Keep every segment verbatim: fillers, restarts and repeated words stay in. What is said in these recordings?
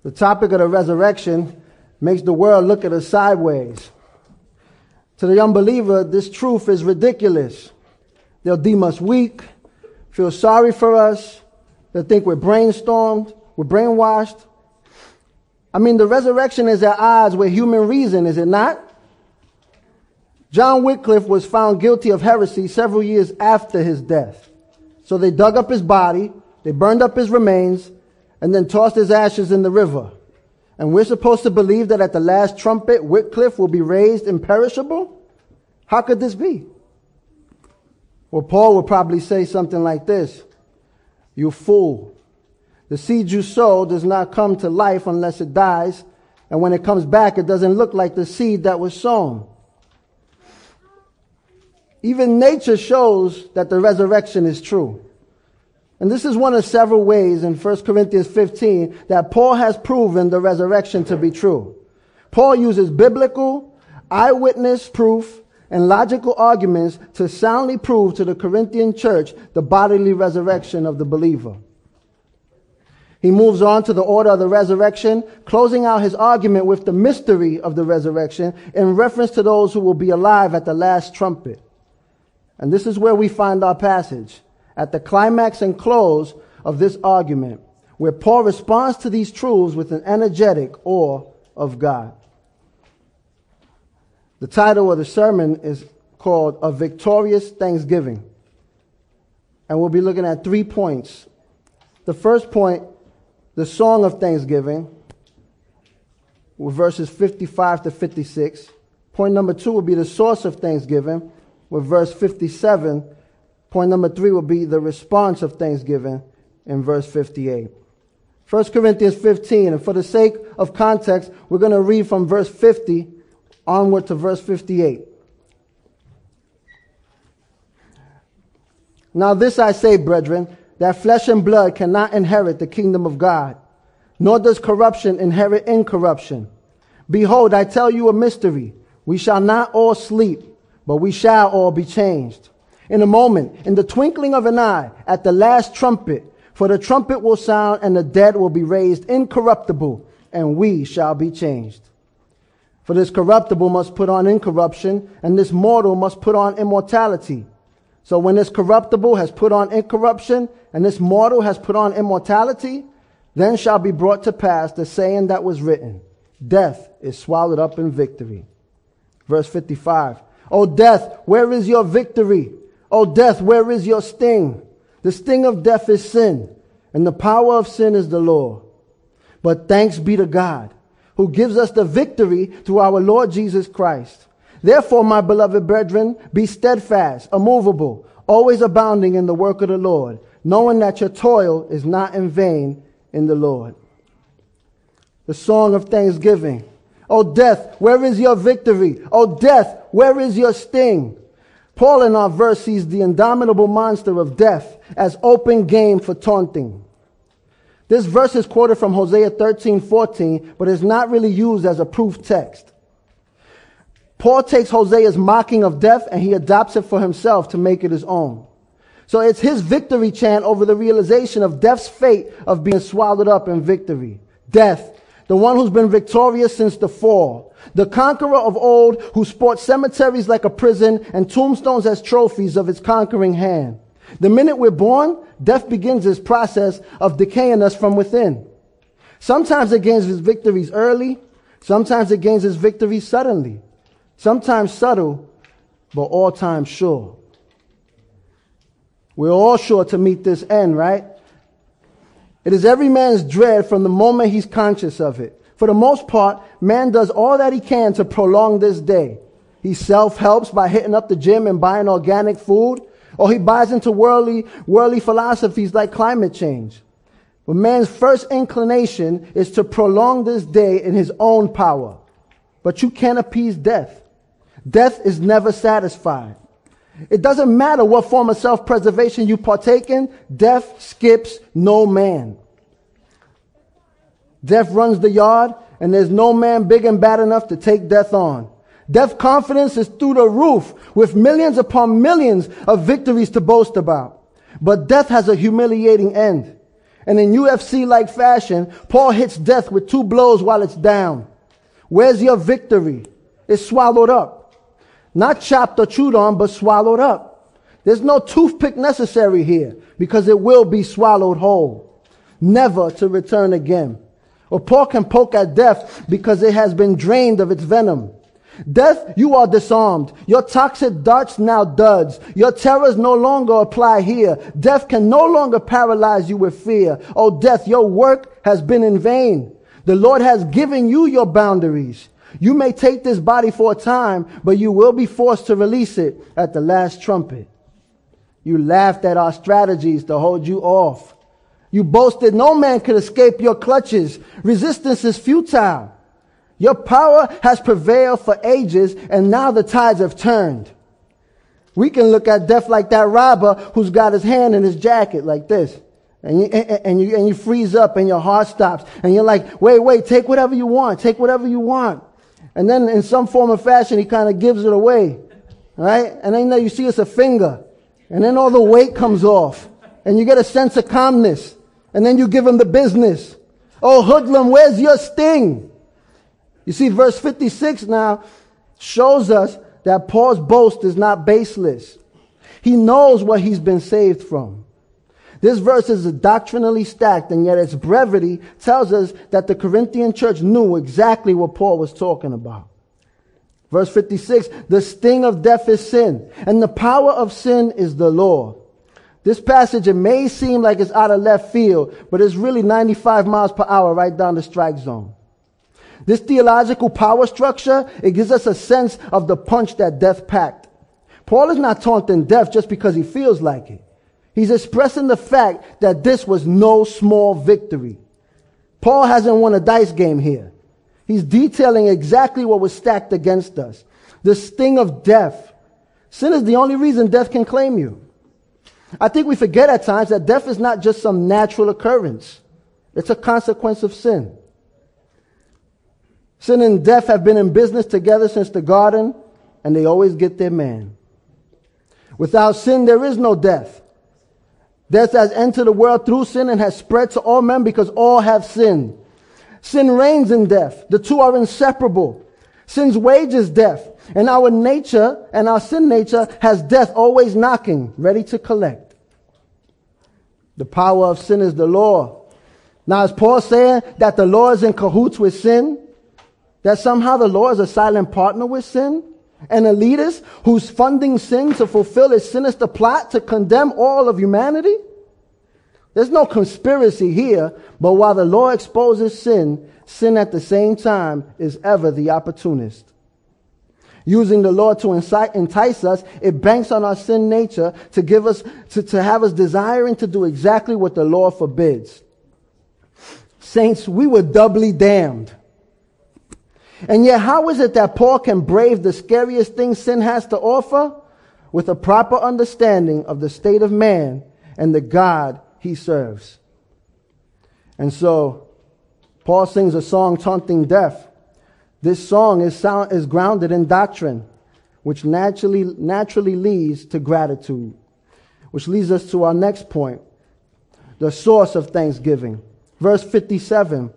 The topic of the resurrection makes the world look at us sideways. To the unbeliever, this truth is ridiculous. They'll deem us weak, feel sorry for us. They'll think we're brainstormed, we're brainwashed. I mean, the resurrection is at odds with human reason, is it not? John Wycliffe was found guilty of heresy several years after his death. So they dug up his body, they burned up his remains, and then tossed his ashes in the river. And we're supposed to believe that at the last trumpet, Wycliffe will be raised imperishable? How could this be? Well, Paul would probably say something like this. You fool. The seed you sow does not come to life unless it dies. And when it comes back, it doesn't look like the seed that was sown. Even nature shows that the resurrection is true. And this is one of several ways in First Corinthians fifteen that Paul has proven the resurrection to be true. Paul uses biblical, eyewitness proof, and logical arguments to soundly prove to the Corinthian church the bodily resurrection of the believer. He moves on to the order of the resurrection, closing out his argument with the mystery of the resurrection in reference to those who will be alive at the last trumpet. And this is where we find our passage, at the climax and close of this argument, where Paul responds to these truths with an energetic awe of God. The title of the sermon is called A Victorious Thanksgiving. And we'll be looking at three points. The first point, the song of thanksgiving, with verses fifty-five to fifty-six. Point number two will be the source of thanksgiving, with verse fifty-seven. Point number three will be the response of thanksgiving in verse fifty-eight. First Corinthians fifteen, and for the sake of context, we're going to read from verse fifty onward to verse fifty-eight. Now this I say, brethren, that flesh and blood cannot inherit the kingdom of God, nor does corruption inherit incorruption. Behold, I tell you a mystery. We shall not all sleep, but we shall all be changed. In a moment, in the twinkling of an eye, at the last trumpet, for the trumpet will sound and the dead will be raised incorruptible, and we shall be changed. For this corruptible must put on incorruption, and this mortal must put on immortality. So when this corruptible has put on incorruption, and this mortal has put on immortality, then shall be brought to pass the saying that was written, death is swallowed up in victory. Verse fifty-five, O death, where is your victory? O death, where is your sting? The sting of death is sin, and the power of sin is the law. But thanks be to God, who gives us the victory through our Lord Jesus Christ. Therefore, my beloved brethren, be steadfast, immovable, always abounding in the work of the Lord, knowing that your toil is not in vain in the Lord. The song of thanksgiving. O death, where is your victory? O death, where is your sting? Paul in our verse sees the indomitable monster of death as open game for taunting. This verse is quoted from Hosea thirteen fourteen, but is not really used as a proof text. Paul takes Hosea's mocking of death and he adopts it for himself to make it his own. So it's his victory chant over the realization of death's fate of being swallowed up in victory. Death, the one who's been victorious since the fall. The conqueror of old who sports cemeteries like a prison and tombstones as trophies of its conquering hand. The minute we're born, death begins its process of decaying us from within. Sometimes it gains its victories early. Sometimes it gains its victories suddenly. Sometimes subtle, but all times sure. We're all sure to meet this end, right? It is every man's dread from the moment he's conscious of it. For the most part, man does all that he can to prolong this day. He self-helps by hitting up the gym and buying organic food, or he buys into worldly, worldly philosophies like climate change. But man's first inclination is to prolong this day in his own power. But you can't appease death. Death is never satisfied. It doesn't matter what form of self-preservation you partake in, death skips no man. Death runs the yard, and there's no man big and bad enough to take death on. Death's confidence is through the roof, with millions upon millions of victories to boast about. But death has a humiliating end. And in U F C-like fashion, Paul hits death with two blows while it's down. Where's your victory? It's swallowed up. Not chopped or chewed on, but swallowed up. There's no toothpick necessary here because it will be swallowed whole, never to return again. Or Paul can poke at death because it has been drained of its venom. Death, you are disarmed. Your toxic darts now duds. Your terrors no longer apply here. Death can no longer paralyze you with fear. Oh, death, your work has been in vain. The Lord has given you your boundaries. You may take this body for a time, but you will be forced to release it at the last trumpet. You laughed at our strategies to hold you off. You boasted no man could escape your clutches. Resistance is futile. Your power has prevailed for ages, and now the tides have turned. We can look at death like that robber who's got his hand in his jacket like this. And you, and, and you, and you freeze up and your heart stops. And you're like, wait, wait, take whatever you want. Take whatever you want. And then in some form or fashion, he kind of gives it away. Right? And then you see it's a finger. And then all the weight comes off. And you get a sense of calmness. And then you give him the business. Oh, hoodlum, where's your sting? You see, verse fifty-six now shows us that Paul's boast is not baseless. He knows what he's been saved from. This verse is doctrinally stacked, and yet its brevity tells us that the Corinthian church knew exactly what Paul was talking about. Verse fifty-six, the sting of death is sin, and the power of sin is the law. This passage, it may seem like it's out of left field, but it's really ninety-five miles per hour right down the strike zone. This theological power structure, it gives us a sense of the punch that death packed. Paul is not taunting death just because he feels like it. He's expressing the fact that this was no small victory. Paul hasn't won a dice game here. He's detailing exactly what was stacked against us. The sting of death. Sin is the only reason death can claim you. I think we forget at times that death is not just some natural occurrence. It's a consequence of sin. Sin and death have been in business together since the garden, and they always get their man. Without sin, there is no death. Death has entered the world through sin and has spread to all men because all have sinned. Sin reigns in death. The two are inseparable. Sin's wage is death, and our nature and our sin nature has death always knocking, ready to collect. The power of sin is the law. Now, is Paul saying that the law is in cahoots with sin? That somehow the law is a silent partner with sin? An elitist who's funding sin to fulfill its sinister plot to condemn all of humanity? There's no conspiracy here, but while the law exposes sin, sin at the same time is ever the opportunist. Using the law to incite, entice us, it banks on our sin nature to give us, to, to have us desiring to do exactly what the law forbids. Saints, we were doubly damned. And yet, how is it that Paul can brave the scariest thing sin has to offer? With a proper understanding of the state of man and the God he serves. And so, Paul sings a song taunting death. This song is, sound, is grounded in doctrine, which naturally, naturally leads to gratitude. Which leads us to our next point, the source of thanksgiving. Verse fifty-seven.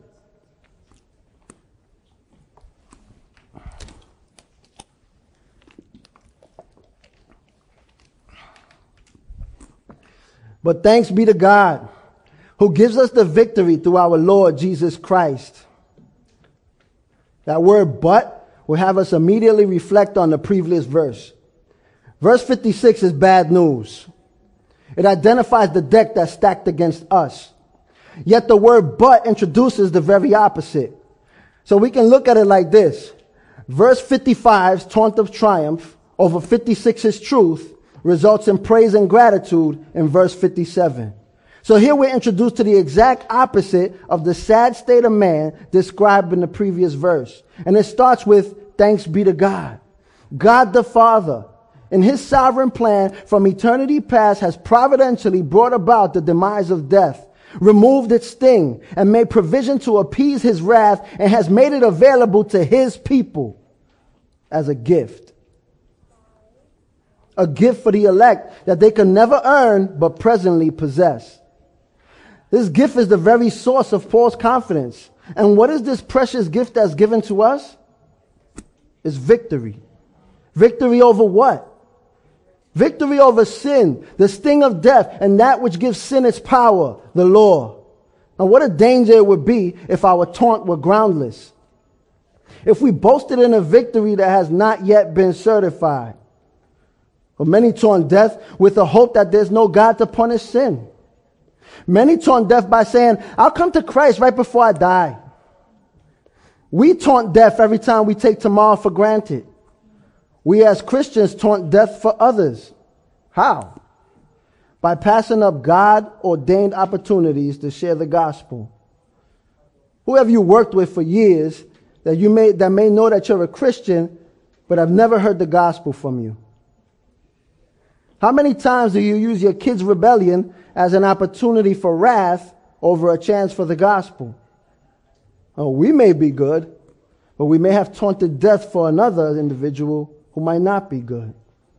But thanks be to God, who gives us the victory through our Lord Jesus Christ. That word but will have us immediately reflect on the previous verse. Verse fifty-six is bad news. It identifies the deck that's stacked against us. Yet the word but introduces the very opposite. So we can look at it like this. Verse fifty-five's taunt of triumph over fifty-six's truth results in praise and gratitude in verse fifty-seven. So here we're introduced to the exact opposite of the sad state of man described in the previous verse. And it starts with thanks be to God. God the Father, in his sovereign plan from eternity past, has providentially brought about the demise of death, removed its sting, and made provision to appease his wrath, and has made it available to his people as a gift. A gift for the elect that they can never earn but presently possess. This gift is the very source of Paul's confidence. And what is this precious gift that's given to us? It's victory. Victory over what? Victory over sin, the sting of death, and that which gives sin its power, the law. Now what a danger it would be if our taunt were groundless. If we boasted in a victory that has not yet been certified. But many taunt death with the hope that there's no God to punish sin. Many taunt death by saying, I'll come to Christ right before I die. We taunt death every time we take tomorrow for granted. We as Christians taunt death for others. How? By passing up God-ordained opportunities to share the gospel. Who have you worked with for years that you may, that may know that you're a Christian, but have never heard the gospel from you? How many times do you use your kids' rebellion as an opportunity for wrath over a chance for the gospel? Oh, we may be good, but we may have taunted death for another individual who might not be good.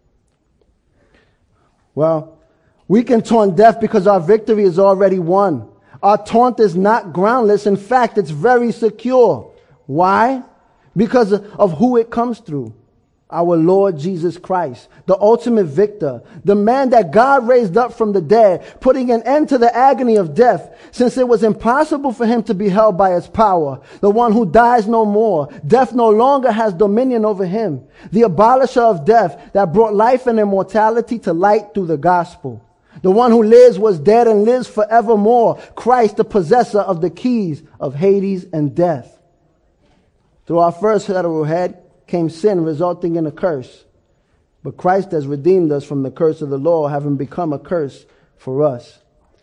Well, we can taunt death because our victory is already won. Our taunt is not groundless. In fact, it's very secure. Why? Because of who it comes through. Our Lord Jesus Christ, the ultimate victor, the man that God raised up from the dead, putting an end to the agony of death, since it was impossible for him to be held by its power. The one who dies no more. Death no longer has dominion over him. The abolisher of death that brought life and immortality to light through the gospel. The one who lives was dead and lives forevermore. Christ, the possessor of the keys of Hades and death. Through our first literal head came sin, resulting in a curse. But Christ has redeemed us from the curse of the law, having become a curse for us.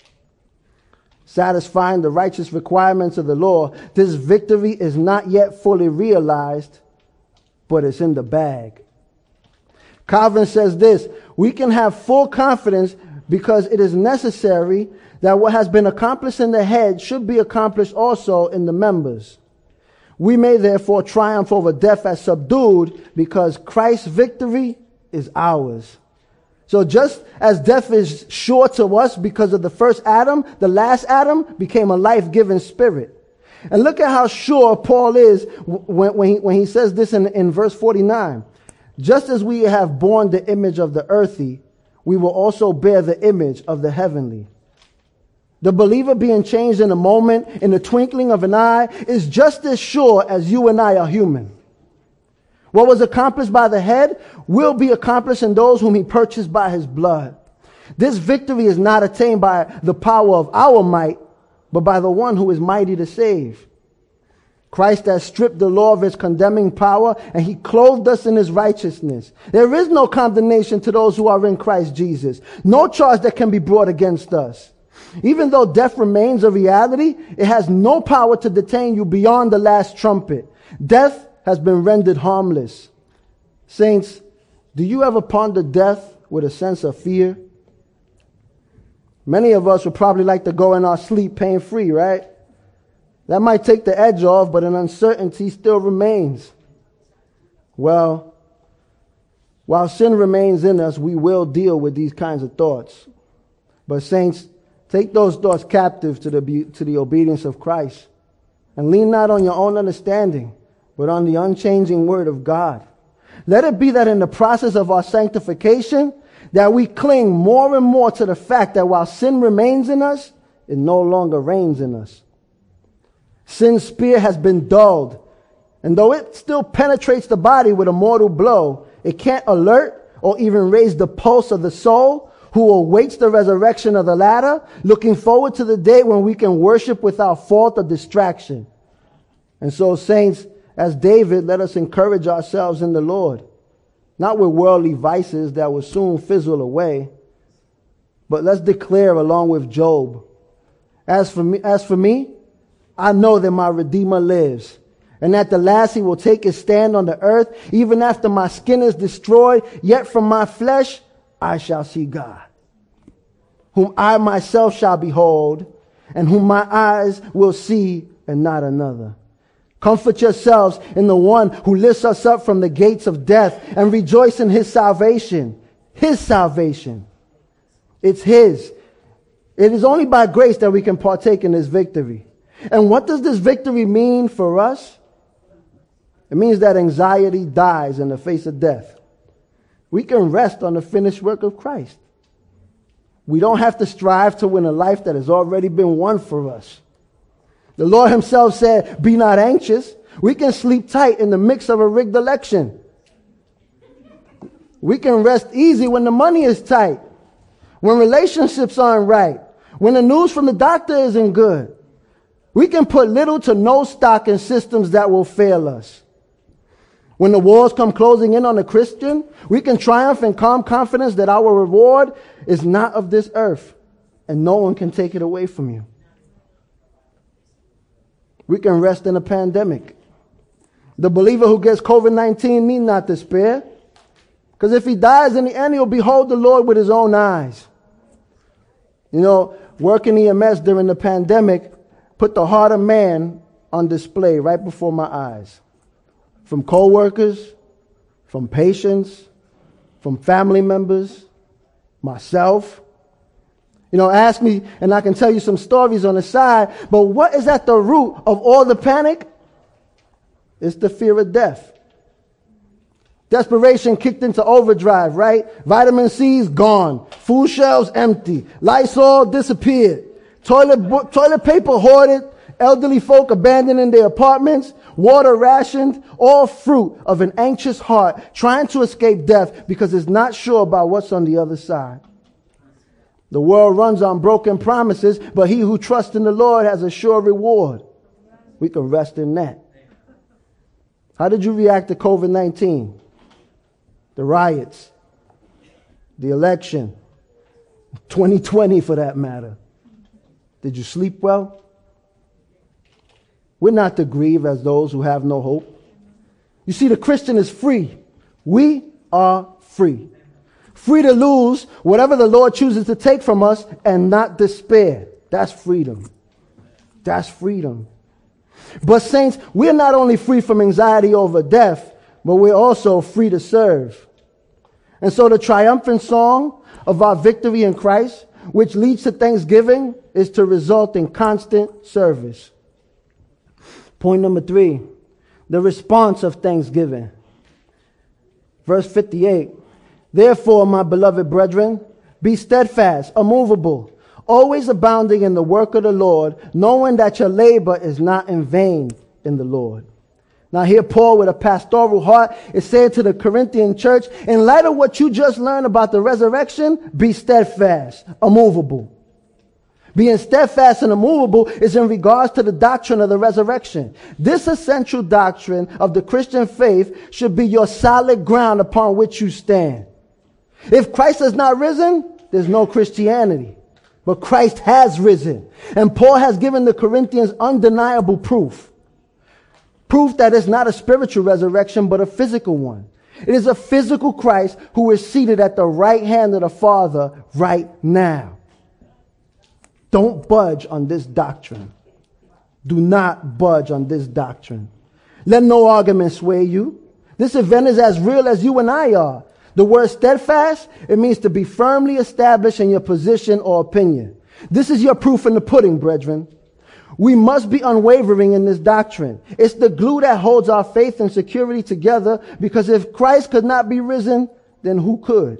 Satisfying the righteous requirements of the law, this victory is not yet fully realized, but it's in the bag. Calvin says this, we can have full confidence because it is necessary that what has been accomplished in the head should be accomplished also in the members. We may therefore triumph over death as subdued because Christ's victory is ours. So just as death is sure to us because of the first Adam, the last Adam became a life-giving spirit. And look at how sure Paul is when, when, he, when he says this in, in verse forty-nine. Just as we have borne the image of the earthy, we will also bear the image of the heavenly. The believer being changed in a moment, in the twinkling of an eye, is just as sure as you and I are human. What was accomplished by the head will be accomplished in those whom he purchased by his blood. This victory is not attained by the power of our might, but by the one who is mighty to save. Christ has stripped the law of its condemning power, and he clothed us in his righteousness. There is no condemnation to those who are in Christ Jesus. No charge that can be brought against us. Even though death remains a reality, it has no power to detain you beyond the last trumpet. Death has been rendered harmless. Saints, do you ever ponder death with a sense of fear? Many of us would probably like to go in our sleep pain-free, right? That might take the edge off, but an uncertainty still remains. Well, while sin remains in us, we will deal with these kinds of thoughts. But saints, take those thoughts captive to the, to the obedience of Christ. And lean not on your own understanding, but on the unchanging word of God. Let it be that in the process of our sanctification, that we cling more and more to the fact that while sin remains in us, it no longer reigns in us. Sin's spear has been dulled, and though it still penetrates the body with a mortal blow, it can't alert or even raise the pulse of the soul, who awaits the resurrection of the latter, looking forward to the day when we can worship without fault or distraction. And so, saints, as David, let us encourage ourselves in the Lord, not with worldly vices that will soon fizzle away, but let's declare along with Job, as for me, as for me, I know that my Redeemer lives, and at the last he will take his stand on the earth, even after my skin is destroyed, yet from my flesh I shall see God, whom I myself shall behold, and whom my eyes will see, and not another. Comfort yourselves in the one who lifts us up from the gates of death, and rejoice in his salvation. His salvation. It's his. It is only by grace that we can partake in this victory. And what does this victory mean for us? It means that anxiety dies in the face of death. We can rest on the finished work of Christ. We don't have to strive to win a life that has already been won for us. The Lord himself said, be not anxious. We can sleep tight in the mix of a rigged election. We can rest easy when the money is tight, when relationships aren't right, when the news from the doctor isn't good. We can put little to no stock in systems that will fail us. When the wars come closing in on the Christian, we can triumph in calm confidence that our reward is not of this earth, and no one can take it away from you. We can rest in a pandemic. The believer who gets covid nineteen need not despair, because if he dies in the end, he'll behold the Lord with his own eyes. You know, working E M S during the pandemic put the heart of man on display right before my eyes. From co-workers, from patients, from family members, myself. You know, ask me and I can tell you some stories on the side, but what is at the root of all the panic? It's the fear of death. Desperation kicked into overdrive, right? Vitamin C's gone. Food shelves empty. Lysol disappeared. Toilet, toilet paper hoarded. Elderly folk abandoning their apartments. Water rationed. All fruit of an anxious heart trying to escape death because it's not sure about what's on the other side. The world runs on broken promises, but he who trusts in the Lord has a sure reward. We can rest in that. How did you react to covid nineteen? The riots, the election, twenty twenty for that matter. Did you sleep well? We're not to grieve as those who have no hope. You see, the Christian is free. We are free. Free to lose whatever the Lord chooses to take from us and not despair. That's freedom. That's freedom. But saints, we're not only free from anxiety over death, but we're also free to serve. And so the triumphant song of our victory in Christ, which leads to thanksgiving, is to result in constant service. Point number three, the response of thanksgiving. Verse fifty-eight, therefore, my beloved brethren, be steadfast, immovable, always abounding in the work of the Lord, knowing that your labor is not in vain in the Lord. Now here Paul, with a pastoral heart, is saying to the Corinthian church, in light of what you just learned about the resurrection, be steadfast, immovable. Being steadfast and immovable is in regards to the doctrine of the resurrection. This essential doctrine of the Christian faith should be your solid ground upon which you stand. If Christ has not risen, there's no Christianity. But Christ has risen. And Paul has given the Corinthians undeniable proof. Proof that it's not a spiritual resurrection, but a physical one. It is a physical Christ who is seated at the right hand of the Father right now. Don't budge on this doctrine. Do not budge on this doctrine. Let no argument sway you. This event is as real as you and I are. The word steadfast, it means to be firmly established in your position or opinion. This is your proof in the pudding, brethren. We must be unwavering in this doctrine. It's the glue that holds our faith and security together, because if Christ could not be risen, then who could?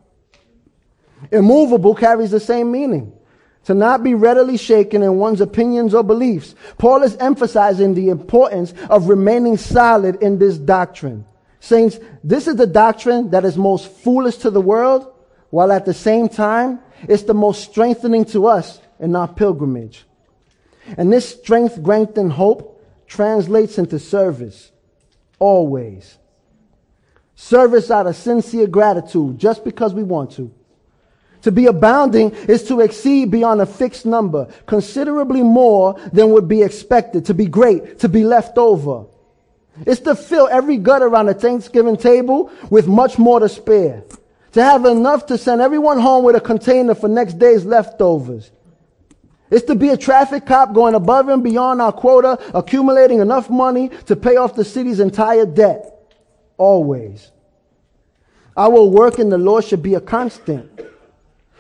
Immovable carries the same meaning. To not be readily shaken in one's opinions or beliefs. Paul is emphasizing the importance of remaining solid in this doctrine. Saints, this is the doctrine that is most foolish to the world, while at the same time, it's the most strengthening to us in our pilgrimage. And this strength, strength, and hope translates into service. Always. Service out of sincere gratitude, just because we want to. To be abounding is to exceed beyond a fixed number, considerably more than would be expected. To be great, to be left over. It's to fill every gut around the Thanksgiving table with much more to spare. To have enough to send everyone home with a container for next day's leftovers. It's to be a traffic cop going above and beyond our quota, accumulating enough money to pay off the city's entire debt. Always. Our work in the Lord should be a constant.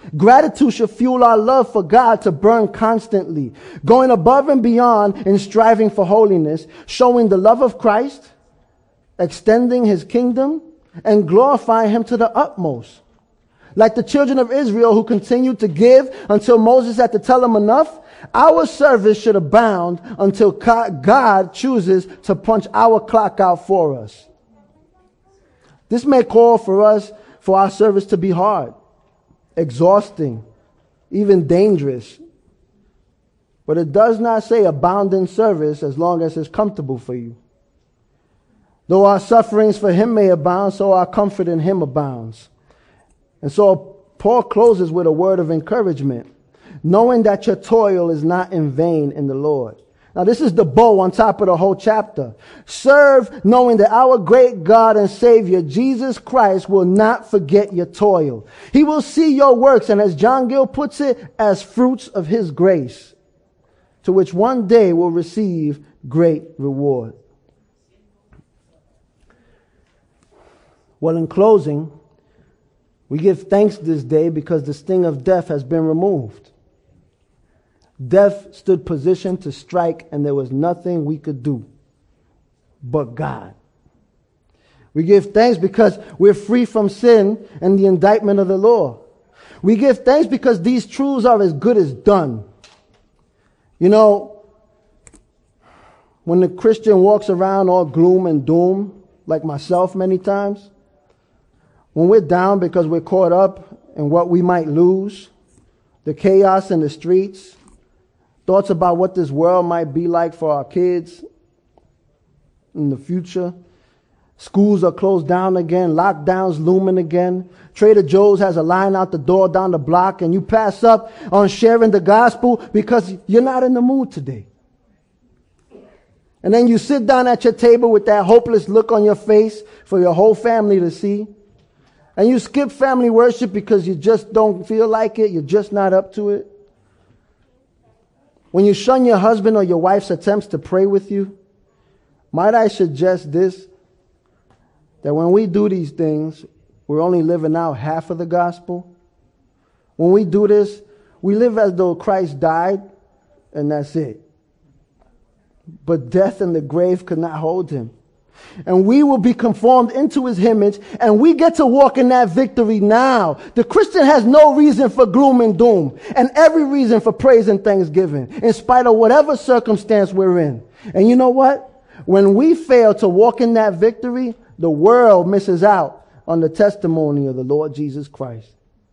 Gratitude should fuel our love for God to burn constantly, going above and beyond in striving for holiness, showing the love of Christ, extending his kingdom, and glorifying him to the utmost. Like the children of Israel who continued to give until Moses had to tell them enough, our service should abound until God chooses to punch our clock out for us. This may call for us, for our service to be hard, exhausting, even dangerous. But it does not say abound in service as long as it's comfortable for you. Though our sufferings for him may abound, so our comfort in him abounds. And so Paul closes with a word of encouragement, knowing that your toil is not in vain in the Lord. Now this is the bow on top of the whole chapter. Serve knowing that our great God and Savior, Jesus Christ, will not forget your toil. He will see your works, and as John Gill puts it, as fruits of his grace, to which one day will receive great reward. Well, in closing, we give thanks this day because the sting of death has been removed. Death stood positioned to strike, and there was nothing we could do but God. We give thanks because we're free from sin and the indictment of the law. We give thanks because these truths are as good as done. You know, when the Christian walks around all gloom and doom, like myself many times, when we're down because we're caught up in what we might lose, the chaos in the streets, thoughts about what this world might be like for our kids in the future. Schools are closed down again. Lockdowns looming again. Trader Joe's has a line out the door down the block, and you pass up on sharing the gospel because you're not in the mood today. And then you sit down at your table with that hopeless look on your face for your whole family to see. And you skip family worship because you just don't feel like it. You're just not up to it. When you shun your husband or your wife's attempts to pray with you, might I suggest this, that when we do these things, we're only living out half of the gospel. When we do this, we live as though Christ died, and that's it. But death and the grave could not hold him. And we will be conformed into his image, and we get to walk in that victory now. The Christian has no reason for gloom and doom, and every reason for praise and thanksgiving, in spite of whatever circumstance we're in. And you know what? When we fail to walk in that victory, the world misses out on the testimony of the Lord Jesus Christ.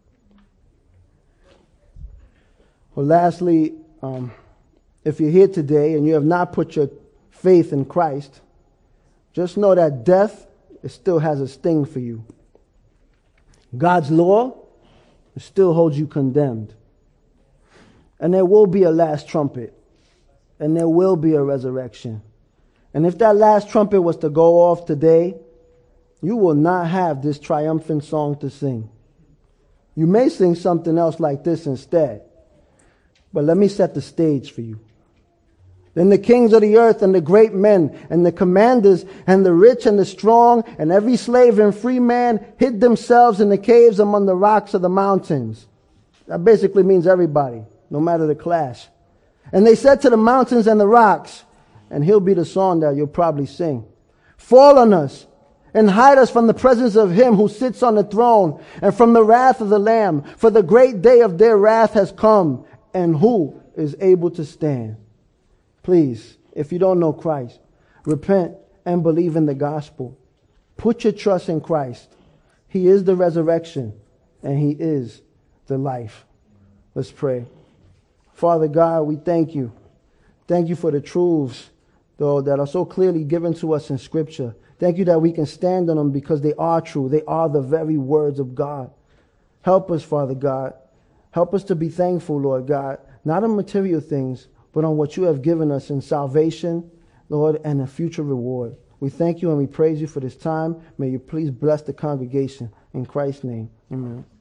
Well, lastly, um, if you're here today and you have not put your faith in Christ, just know that death it still has a sting for you. God's law still holds you condemned. And there will be a last trumpet. And there will be a resurrection. And if that last trumpet was to go off today, you will not have this triumphant song to sing. You may sing something else like this instead. But let me set the stage for you. Then the kings of the earth and the great men and the commanders and the rich and the strong and every slave and free man hid themselves in the caves among the rocks of the mountains. That basically means everybody, no matter the class. And they said to the mountains and the rocks, and he'll be the song that you'll probably sing, fall on us and hide us from the presence of him who sits on the throne and from the wrath of the Lamb. For the great day of their wrath has come, and who is able to stand? Please, if you don't know Christ, repent and believe in the gospel. Put your trust in Christ. He is the resurrection and he is the life. Let's pray. Father God, we thank you. Thank you for the truths, though, that are so clearly given to us in Scripture. Thank you that we can stand on them because they are true. They are the very words of God. Help us, Father God. Help us to be thankful, Lord God, not on material things, but on what you have given us in salvation, Lord, and a future reward. We thank you and we praise you for this time. May you please bless the congregation. In Christ's name, amen.